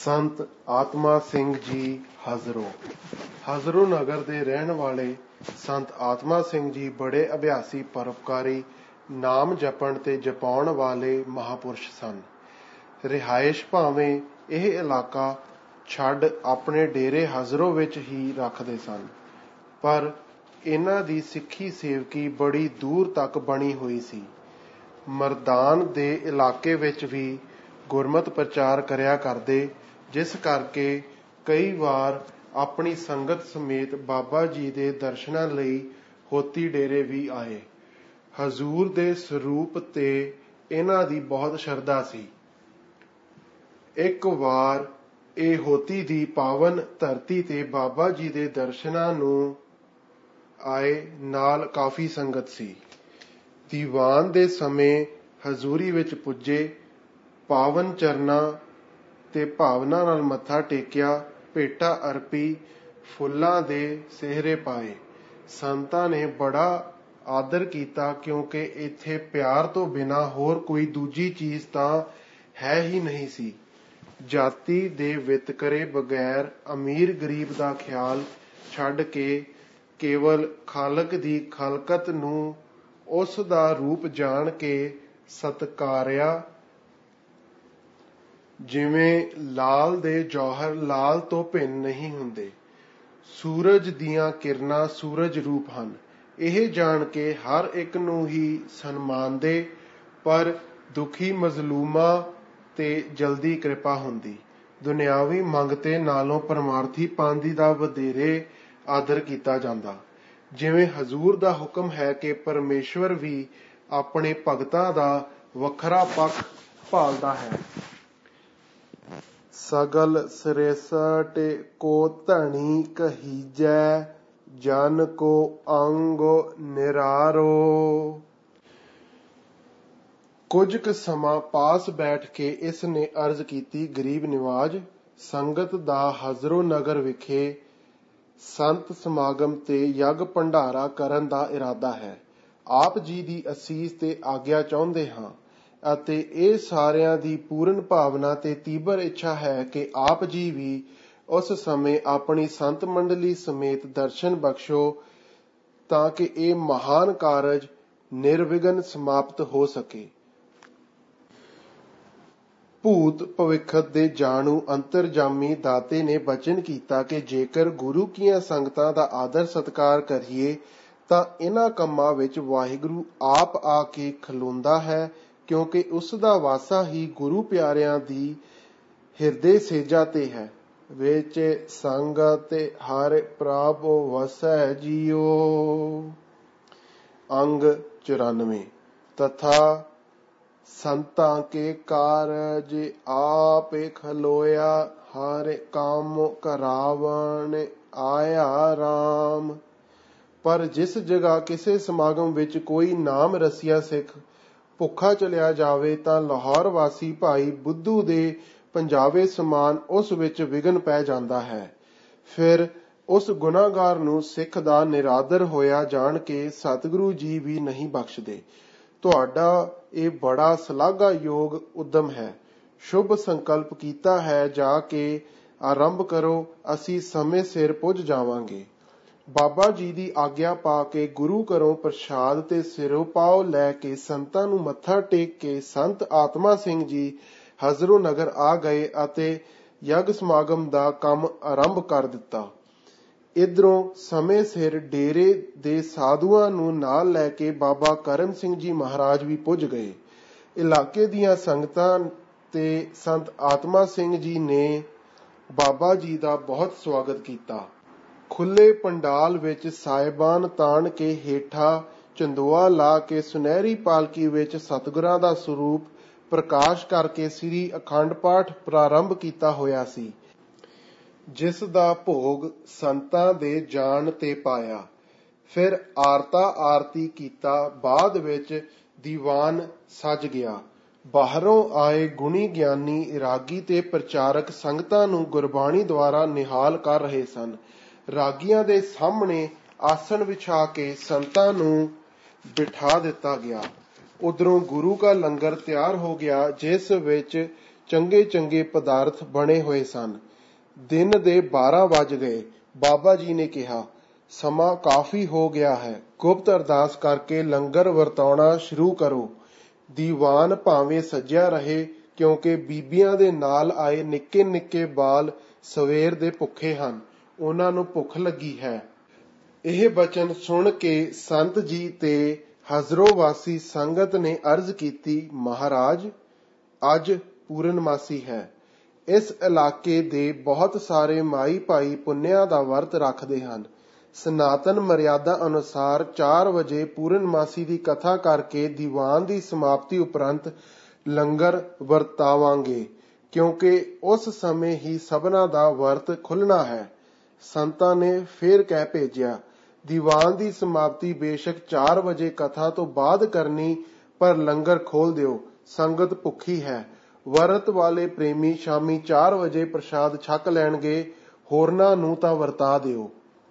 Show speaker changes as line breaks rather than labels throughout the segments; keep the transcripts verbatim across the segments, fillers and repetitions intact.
ਸੰਤ ਆਤਮਾ ਸਿੰਘ ਜੀ ਹਜ਼ਰੋ। ਹਜ਼ਰੋ ਨਗਰ ਦੇ ਰਹਿਣ ਵਾਲੇ ਸੰਤ ਆਤਮਾ ਸਿੰਘ ਜੀ ਬੜੇ ਅਭਿਆਸੀ ਪਰਉਪਕਾਰੀ, ਨਾਮ ਜਪਣ ਤੇ ਜਪਾਉਣ ਵਾਲੇ ਮਹਾਂਪੁਰਸ਼ ਸਨ। ਰਿਹਾਇਸ਼ ਭਾਵੇਂ ਇਹ ਇਲਾਕਾ ਛੱਡ ਆਪਣੇ ਡੇਰੇ ਹਜ਼ਰੋ ਵਿੱਚ ਹੀ ਰੱਖਦੇ ਸਨ, ਪਰ ਇਹਨਾਂ ਦੀ ਸਿੱਖੀ ਸੇਵਕੀ ਬੜੀ ਦੂਰ ਤੱਕ ਬਣੀ ਹੋਈ ਸੀ। ਮਰਦਾਨ ਦੇ ਇਲਾਕੇ ਵਿੱਚ ਵੀ ਗੁਰਮਤਿ ਪ੍ਰਚਾਰ ਕਰਿਆ ਕਰਦੇ, ਜਿਸ ਕਰਕੇ ਕਈ ਵਾਰ ਆਪਣੀ ਸੰਗਤ ਸਮੇਤ ਬਾਬਾ ਜੀ ਦੇ ਦਰਸ਼ਨਾਂ ਲਈ ਹੋਤੀ ਡੇਰੇ ਵੀ ਆਏ। ਹਜ਼ੂਰ ਦੇ ਸਰੂਪ ਤੇ ਇਹਨਾਂ ਦੀ ਬਹੁਤ ਸ਼ਰਧਾ ਸੀ। ਇੱਕ ਵਾਰ ਇਹ ਹੋਤੀ ਦੀ ਪਾਵਨ ਧਰਤੀ ਤੇ ਬਾਬਾ ਜੀ ਦੇ ਦਰਸ਼ਨਾਂ ਨੂੰ ਆਏ, ਨਾਲ ਕਾਫੀ ਸੰਗਤ ਸੀ। ਦੀਵਾਨ ਦੇ ਸਮੇਂ ਹਜ਼ੂਰੀ ਵਿੱਚ ਪੁੱਜੇ, ਪਾਵਨ ਚਰਨਾਂ ਤੇ ਭਾਵਨਾ ਨਾਲ ਮੱਥਾ ਟੇਕਿਆ, ਭੇਟਾ ਅਰਪੀ, ਫੁੱਲਾਂ ਦੇ ਸਿਹਰੇ ਪਾਏ। ਸੰਤਾਂ ਨੇ ਬੜਾ ਆਦਰ ਕੀਤਾ, ਕਿਉਂਕਿ ਇੱਥੇ ਪਿਆਰ ਤੋਂ ਬਿਨਾਂ ਹੋਰ ਕੋਈ ਦੂਜੀ ਚੀਜ਼ ਤਾਂ ਹੈ ਹੀ ਨਹੀਂ ਸੀ। ਜਾਤੀ ਦੇ ਵਿਤਕਰੇ ਬਗੈਰ ਅਮੀਰ ਗਰੀਬ ਦਾ ਖਿਆਲ ਛੱਡ ਕੇ ਕੇਵਲ ਖਾਲਕ ਦੀ ਖਲਕਤ ਨੂੰ ਉਸ ਦਾ ਰੂਪ ਜਾਣ ਕੇ ਸਤਿਕਾਰਿਆ। ਜਿਵੇਂ ਲਾਲ ਦੇ ਜੌਹਰ ਲਾਲ ਤੋਂ ਭਿੰਨ ਨਹੀਂ ਹੁੰਦੇ, ਸੂਰਜ ਦੀਆਂ ਕਿਰਨਾਂ ਸੂਰਜ ਰੂਪ ਹਨ, ਇਹ ਜਾਣ ਕੇ ਹਰ ਇੱਕ ਨੂੰ ਹੀ ਸਨਮਾਨਦੇ, ਪਰ ਦੁਖੀ ਮਜ਼ਲੂਮਾਂ ਤੇ ਜਲਦੀ ਕਿਰਪਾ ਹੁੰਦੀ। ਦੁਨਿਆਵੀ ਮੰਗਤੇ ਨਾਲੋਂ ਪਰਮਾਰਥੀ ਪਾਂਦੀ ਦਾ ਵਧੇਰੇ ਆਦਰ ਕੀਤਾ ਜਾਂਦਾ। ਜਿਵੇਂ ਹਜ਼ੂਰ ਦਾ ਹੁਕਮ ਹੈ ਕਿ ਪਰਮੇਸ਼ਵਰ ਵੀ ਆਪਣੇ ਭਗਤਾਂ ਦਾ ਵੱਖਰਾ ਪੱਖ ਭਾਲਦਾ ਹੈ। ਸਗਲ ਸ੍ਰੇਸ਼ਟ ਕੋ ਧਣੀ ਕਹੀਜੈ, ਜਨ ਕੋ ਅੰਗ ਨਿਰਾਰੋ। ਕੁਝ ਕੁ ਸਮਾਂ ਪਾਸ ਬੈਠ ਕੇ ਇਸ ਨੇ ਅਰਜ਼ ਕੀਤੀ, ਗਰੀਬ ਨਿਵਾਜ, ਸੰਗਤ ਦਾ ਹਜ਼ਰੋ ਨਗਰ ਵਿਖੇ ਸੰਤ ਸਮਾਗਮ ਤੇ ਯੱਗ ਭੰਡਾਰਾ ਕਰਨ ਦਾ ਇਰਾਦਾ ਹੈ। ਆਪ ਜੀ ਦੀ ਅਸੀਸ ਤੇ ਆਗਿਆ ਚਾਹੁੰਦੇ ਹਾਂ, ਅਤੇ ਇਹ ਸਾਰਿਆਂ ਦੀ ਪੂਰਨ ਭਾਵਨਾ ਤੇ ਤੀਬਰ ਇੱਛਾ ਹੈ ਕਿ ਆਪ ਜੀ ਵੀ ਉਸ ਸਮੇਂ ਆਪਣੀ ਸੰਤ ਮੰਡਲੀ ਸਮੇਤ ਦਰਸ਼ਨ ਬਖਸ਼ੋ, ਤਾਂ ਕਿ ਇਹ ਮਹਾਨ ਕਾਰਜ ਨਿਰਵਿਘਨ ਸਮਾਪਤ ਹੋ ਸਕੇ। ਭੂਤ ਭਵਿੱਖਤ ਦੇ ਜਾਣੂ ਅੰਤਰਜਾਮੀ ਦਾਤੇ ਨੇ ਬਚਨ ਕੀਤਾ ਕਿ ਜੇਕਰ ਗੁਰੂ ਕੀਆਂ ਸੰਗਤਾਂ ਦਾ ਆਦਰ ਸਤਿਕਾਰ ਕਰੀਏ ਤਾਂ ਇਹਨਾਂ ਕੰਮਾਂ ਵਿੱਚ ਵਾਹਿਗੁਰੂ ਆਪ ਆ ਕੇ ਖਲੋਂਦਾ ਹੈ, ਕਿਉਂਕਿ ਉਸ ਦਾ ਵਾਸਾ ਹੀ ਗੁਰੂ ਪਿਆਰਿਆਂ ਦੀ ਹਿਰਦੇ ਸੇਜਾ ਤੇ ਹੈ। ਵਿੱਚ ਸੰਗਤ ਹਰਿ ਪ੍ਰਭ ਵਸੈ ਜੀਓ। ਅੰਗ ਚੁਰਾਨਵੇਂ। ਤਥਾ ਸੰਤਾਂ ਕੇ ਕਾਰਜ ਆਪੇ ਖਲੋਇਆ, ਹਰਿ ਕੰਮ ਕਰਾਵਣ ਆਇਆ ਰਾਮ। ਪਰ ਜਿਸ ਜਗ੍ਹਾ ਕਿਸੇ ਸਮਾਗਮ ਵਿੱਚ ਕੋਈ ਨਾਮ ਰਸੀਆ ਸਿੱਖ ਭੁੱਖਾ ਚਲਿਆ ਜਾਵੇ ਤਾਂ ਲਾਹੌਰ ਵਾਸੀ ਭਾਈ ਬੁੱਧੂ ਦੇ ਪੰਜਾਵੇ ਸਮਾਨ ਉਸ ਵਿੱਚ ਵਿਘਨ ਪੈ ਜਾਂਦਾ ਹੈ। ਫਿਰ ਉਸ ਗੁਨਾਹਗਾਰ ਨੂੰ ਸਿੱਖ ਦਾ ਨਿਰਾਦਰ ਹੋਇਆ ਜਾਣ ਕੇ ਸਤਿਗੁਰੂ ਜੀ ਵੀ ਨਹੀਂ ਬਖਸ਼ਦੇ। ਤੁਹਾਡਾ ਇਹ ਬੜਾ ਸ਼ਲਾਘਾਯੋਗ ਉਦਮ ਹੈ। ਸ਼ੁਭ ਸੰਕਲਪ ਕੀਤਾ ਹੈ, ਜਾ ਕੇ ਆਰੰਭ ਕਰੋ, ਅਸੀਂ ਸਮੇਂ ਸਿਰ ਪੁੱਜ ਜਾਵਾਂਗੇ। ਬਾਬਾ ਜੀ ਦੀ ਆਗਿਆ ਪਾ ਕੇ ਗੁਰੂ ਘਰੋਂ ਪ੍ਰਸ਼ਾਦ ਤੇ ਸਿਰੋਪਾਓ ਲੈ ਕੇ ਸੰਤਾਂ ਨੂੰ ਮੱਥਾ ਟੇਕ ਕੇ ਸੰਤ ਆਤਮਾ ਸਿੰਘ ਜੀ ਹਜ਼ਰੋ ਨਗਰ ਆ ਗਏ ਅਤੇ ਯੱਗ ਸਮਾਗਮ ਦਾ ਕੰਮ ਆਰੰਭ ਕਰ ਦਿੱਤਾ। ਇੱਧਰੋਂ ਸਮੇਂ ਸਿਰ ਡੇਰੇ ਦੇ ਸਾਧੂਆਂ ਨੂੰ ਨਾਲ ਲੈ ਕੇ ਬਾਬਾ ਕਰਮ ਸਿੰਘ ਜੀ ਮਹਾਰਾਜ ਵੀ ਪੁੱਜ ਗਏ। ਇਲਾਕੇ ਦੀਆਂ ਸੰਗਤਾਂ ਤੇ ਸੰਤ ਆਤਮਾ ਸਿੰਘ ਜੀ ਨੇ ਬਾਬਾ ਜੀ ਦਾ ਬਹੁਤ ਸਵਾਗਤ ਕੀਤਾ। ਖੁੱਲੇ ਪੰਡਾਲ ਵਿੱਚ ਸਾਹਿਬਾਨ ਤਾਣ ਕੇ ਹੇਠਾਂ ਚੰਦੋਆ ਲਾ ਕੇ ਸੁਨਹਿਰੀ ਪਾਲਕੀ ਵਿੱਚ ਸਤਿਗੁਰਾਂ ਦਾ ਸਰੂਪ ਪ੍ਰਕਾਸ਼ ਕਰਕੇ ਸ੍ਰੀ ਅਖੰਡ ਪਾਠ ਪ੍ਰਾਰੰਭ ਕੀਤਾ ਹੋਇਆ ਸੀ, ਜਿਸ ਦਾ ਭੋਗ ਸੰਤਾਂ ਦੇ ਜਾਣ ਤੇ ਪਾਇਆ। ਫਿਰ ਆਰਤਾ ਆਰਤੀ ਕੀਤਾ। ਬਾਅਦ ਵਿੱਚ ਦੀਵਾਨ ਸਜ ਗਿਆ। ਬਾਹਰੋਂ ਆਏ ਗੁਣੀ ਗਿਆਨੀ ਰਾਗੀ ਤੇ ਪ੍ਰਚਾਰਕ ਸੰਗਤਾਂ ਨੂੰ ਗੁਰਬਾਣੀ ਦੁਆਰਾ ਨਿਹਾਲ ਕਰ ਰਹੇ ਸਨ। ਰਾਗੀਆਂ ਦੇ ਸਾਹਮਣੇ ਆਸਣ ਵਿਛਾ ਕੇ ਸੰਤਾਂ ਨੂੰ ਬਿਠਾ ਦਿੱਤਾ ਗਿਆ। ਉਧਰੋਂ ਗੁਰੂ ਕਾ ਲੰਗਰ ਤਿਆਰ ਹੋ ਗਿਆ, ਜਿਸ ਵਿੱਚ ਚੰਗੇ ਚੰਗੇ ਪਦਾਰਥ ਬਣੇ ਹੋਏ ਸਨ। ਦਿਨ ਦੇ ਬਾਰਾਂ ਵੱਜ ਗਏ। ਬਾਬਾ ਜੀ ਨੇ ਕਿਹਾ, ਸਮਾਂ ਕਾਫੀ ਹੋ ਗਿਆ ਹੈ, ਗੁਪਤ ਅਰਦਾਸ ਕਰਕੇ ਲੰਗਰ ਵਰਤਾਉਣਾ ਸ਼ੁਰੂ ਕਰੋ। ਦੀਵਾਨ ਭਾਵੇਂ ਸਜਿਆ ਰਹੇ, ਕਿਉਂਕਿ ਬੀਬੀਆਂ ਦੇ ਨਾਲ ਆਏ ਨਿੱਕੇ ਨਿੱਕੇ ਬਾਲ ਸਵੇਰ ਦੇ ਭੁੱਖੇ ਹਨ, ਉਹਨਾਂ ਨੂੰ ਭੁੱਖ ਲੱਗੀ ਹੈ। ਇਹ ਬਚਨ ਸੁਣ ਕੇ ਸੰਤ ਜੀ ਤੇ ਹਜ਼ਰੋਵਾਸੀ ਸੰਗਤ ਨੇ ਅਰਜ਼ ਕੀਤੀ, ਮਹਾਰਾਜ, ਅੱਜ ਪੂਰਨਮਾਸੀ ਹੈ। ਇਸ ਇਲਾਕੇ ਦੇ ਬਹੁਤ ਸਾਰੇ ਮਾਈ ਭਾਈ ਪੁੰਨਿਆਂ ਦਾ ਵਰਤ ਰੱਖਦੇ ਹਨ। ਸਨਾਤਨ ਮਰਿਆਦਾ ਅਨੁਸਾਰ ਚਾਰ ਵਜੇ ਪੂਰਨਮਾਸੀ ਦੀ ਕਥਾ ਕਰਕੇ ਦੀਵਾਨ ਦੀ ਸਮਾਪਤੀ ਉਪਰੰਤ ਲੰਗਰ ਵਰਤਾਵਾਂਗੇ, ਕਿਉਂਕਿ ਉਸ ਸਮੇਂ ਹੀ ਸਭਨਾਂ ਦਾ ਵਰਤ ਖੁੱਲ੍ਹਣਾ ਹੈ। ਸੰਤਾਂ ਨੇ ਫੇਰ ਕਹਿ ਭੇਜਿਆ, ਦੀਵਾਨ ਦੀ ਸਮਾਪਤੀ ਬੇਸ਼ੱਕ ਚਾਰ ਵਜੇ ਕਥਾ ਤੋਂ ਬਾਅਦ ਕਰਨੀ, ਪਰ ਲੰਗਰ ਖੋਲ ਦਿਓ, ਸੰਗਤ ਭੁੱਖੀ ਹੈ। ਵਰਤ ਵਾਲੇ ਪ੍ਰੇਮੀ ਸ਼ਾਮੀ ਚਾਰ ਵਜੇ ਪ੍ਰਸ਼ਾਦ ਛਕ ਲੈਣਗੇ, ਹੋਰਨਾਂ ਨੂੰ ਤਾਂ ਵਰਤਾ ਦਿਓ।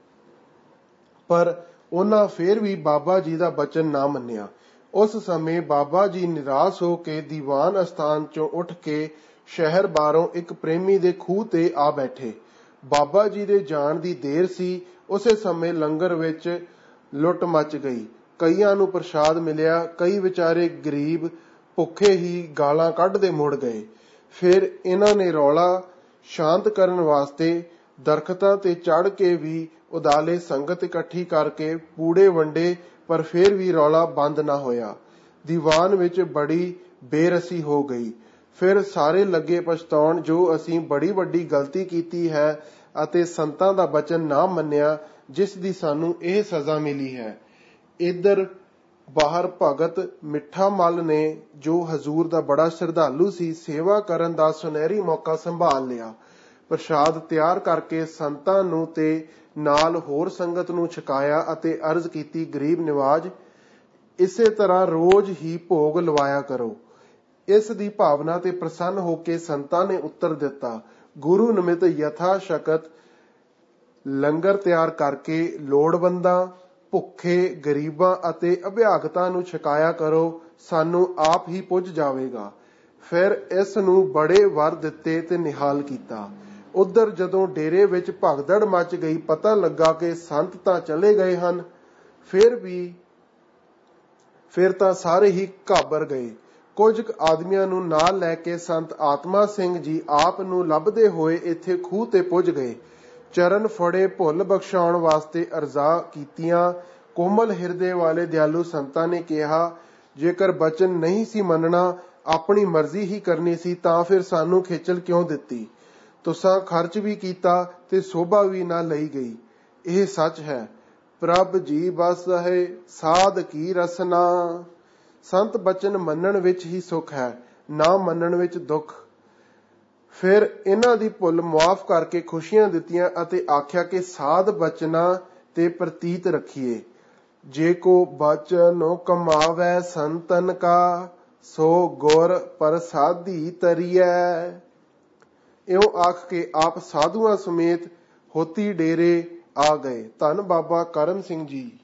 ਪਰ ਉਹਨਾਂ ਫੇਰ ਵੀ ਬਾਬਾ ਜੀ ਦਾ ਬਚਨ ਨਾ ਮੰਨਿਆ। ਉਸ ਸਮੇਂ ਬਾਬਾ ਜੀ ਨਿਰਾਸ਼ ਹੋ ਕੇ ਦੀਵਾਨ ਅਸਥਾਨ ਚੋਂ ਉੱਠ ਕੇ ਸ਼ਹਿਰ ਬਾਹਰੋਂ ਇੱਕ ਪ੍ਰੇਮੀ ਦੇ ਖੂਹ ਤੇ ਆ ਬੈਠੇ। ਬਾਬਾ ਜੀ ਦੇ ਜਾਣ ਦੀ ਦੇਰ ਸੀ। ਉਸੇ ਸਮੇਂ ਲੰਗਰ ਵਿੱਚ ਲੁੱਟ ਮਚ ਗਈ। ਕਈਆਂ ਨੂੰ ਪ੍ਰਸ਼ਾਦ ਮਿਲਿਆ, ਕਈ ਵਿਚਾਰੇ ਗਰੀਬ ਭੁੱਖੇ ਹੀ ਗਾਲਾਂ ਕੱਢਦੇ ਮੁੜ ਗਏ। ਫਿਰ ਇਹਨਾਂ ਨੇ ਰੌਲਾ ਸ਼ਾਂਤ ਕਰਨ ਵਾਸਤੇ ਦਰਖਤਾਂ ਤੇ ਚੜ੍ਹ ਕੇ ਵੀ ਉਦਾਲੇ ਸੰਗਤ ਇਕੱਠੀ ਕਰਕੇ ਪੂੜੇ ਵੰਡੇ, ਪਰ ਫਿਰ ਵੀ ਰੌਲਾ ਬੰਦ ਨਾ ਹੋਇਆ। ਦੀਵਾਨ ਵਿੱਚ ਬੜੀ ਬੇਰਸੀ ਹੋ ਗਈ। ਫਿਰ ਸਾਰੇ ਲੱਗੇ ਪਛਤਾਉਣ, ਜੋ ਅਸੀਂ ਬੜੀ ਵੱਡੀ ਗਲਤੀ ਕੀਤੀ ਹੈ ਅਤੇ ਸੰਤਾਂ ਦਾ ਬਚਨ ਨਾ ਮੰਨਿਆ, ਜਿਸ ਦੀ ਸਾਨੂੰ ਇਹ ਸਜ਼ਾ ਮਿਲੀ ਹੈ। ਇੱਧਰ ਬਾਹਰ ਭਗਤ ਮਿੱਠਾ ਮੱਲ ਨੇ, ਜੋ ਹਜ਼ੂਰ ਦਾ ਬੜਾ ਸ਼ਰਧਾਲੂ ਸੀ, ਸੇਵਾ ਕਰਨ ਦਾ ਸੁਨਹਿਰੀ ਮੌਕਾ ਸੰਭਾਲ ਲਿਆ। ਪ੍ਰਸ਼ਾਦ ਤਿਆਰ ਕਰਕੇ ਸੰਤਾਂ ਨੂੰ ਤੇ ਨਾਲ ਹੋਰ ਸੰਗਤ ਨੂੰ ਛਕਾਇਆ ਅਤੇ ਅਰਜ਼ ਕੀਤੀ, ਗਰੀਬ ਨਿਵਾਜ, ਇਸੇ ਤਰ੍ਹਾਂ ਰੋਜ਼ ਹੀ ਭੋਗ ਲਵਾਇਆ ਕਰੋ। ਇਸ ਦੀ ਭਾਵਨਾ ਤੇ ਪ੍ਰਸੰਨ ਹੋ ਕੇ ਸੰਤਾਂ ਨੇ ਉੱਤਰ ਦਿੱਤਾ, ਗੁਰੂ ਨਿਮਿਤ ਯਥਾ ਸ਼ਕਤ ਲੰਗਰ ਤਿਆਰ ਕਰਕੇ ਲੋੜਵੰਦਾਂ, ਭੁੱਖੇ, ਗਰੀਬਾਂ ਅਤੇ ਅਭਿਆਗਤਾਂ ਨੂੰ ਛਕਾਇਆ ਕਰੋ, ਸਾਨੂੰ ਆਪ ਹੀ ਪੁੱਜ ਜਾਵੇਗਾ। ਫਿਰ ਇਸ ਨੂੰ ਬੜੇ ਵਰ ਦਿੱਤੇ ਤੇ ਨਿਹਾਲ ਕੀਤਾ। ਉੱਧਰ ਜਦੋਂ ਡੇਰੇ ਵਿੱਚ ਭਗਦੜ ਮਚ ਗਈ, ਪਤਾ ਲੱਗਾ ਕਿ ਸੰਤ ਤਾਂ ਚਲੇ ਗਏ ਹਨ। ਫਿਰ ਵੀ ਫਿਰ ਤਾਂ ਸਾਰੇ ਹੀ ਘਾਬਰ ਗਏ। ਕੁਝ ਆਦਮੀਆਂ ਨੂੰ ਨਾਲ ਲੈ ਕੇ ਸੰਤ ਆਤਮਾ ਸਿੰਘ ਜੀ ਆਪ ਨੂੰ ਲੱਭਦੇ ਹੋਏ ਇੱਥੇ ਖੂਹ ਤੇ ਪੁੱਜ ਗਏ। ਚਰਨ ਫੜੇ, ਭੁੱਲ ਬਖਸ਼ਾਉਣ ਵਾਸਤੇ ਅਰਜ਼ਾ ਕੀਤੀਆਂ। ਕੋਮਲ ਹਿਰਦੇ ਵਾਲੇ ਦਿਆਲੂ ਸੰਤਾਂ ਨੇ ਕਿਹਾ, ਜੇਕਰ ਬਚਨ ਨਹੀਂ ਸੀ ਮੰਨਣਾ, ਆਪਣੀ ਮਰਜ਼ੀ ਹੀ ਕਰਨੀ ਸੀ, ਤਾਂ ਫਿਰ ਸਾਨੂੰ ਖੇਚਲ ਕਿਉਂ ਦਿੱਤੀ? ਤੁਸਾਂ ਖਰਚ ਵੀ ਕੀਤਾ ਤੇ ਸੋਭਾ ਵੀ ਨਾ ਲਈ ਗਈ। ਇਹ ਸੱਚ ਹੈ। ਪ੍ਰਭ ਜੀ ਬਸ ਹੈ ਸਾਧ ਕੀ ਰਸਨਾ। ਸੰਤ ਬਚਨ ਮੰਨਣ ਵਿੱਚ ਹੀ ਸੁੱਖ ਹੈ, ਨਾ ਮੰਨਣ ਵਿੱਚ ਦੁੱਖ। ਫਿਰ ਇਹਨਾਂ ਦੀ ਭੁੱਲ ਮੁਆਫ ਕਰਕੇ ਖੁਸ਼ੀਆਂ ਦਿੱਤੀਆਂ ਅਤੇ ਆਖਿਆ ਕਿ ਸਾਧ ਬਚਨਾਂ ਤੇ ਪ੍ਰਤੀਤ ਰੱਖੀਏ। ਜੇ ਕੋ ਬਚਨੋ ਕਮਾਵੈ ਸੰਤਨ ਕਾ, ਸੋ ਗੁਰ ਪ੍ਰਸਾਦੀ ਤਰੀਐ। ਇਉਂ ਆਖ ਕੇ ਆਪ ਸਾਧੂਆਂ ਸਮੇਤ ਹੋਤੀ ਡੇਰੇ ਆ ਗਏ। ਧੰਨ ਬਾਬਾ ਕਰਮ ਸਿੰਘ ਜੀ।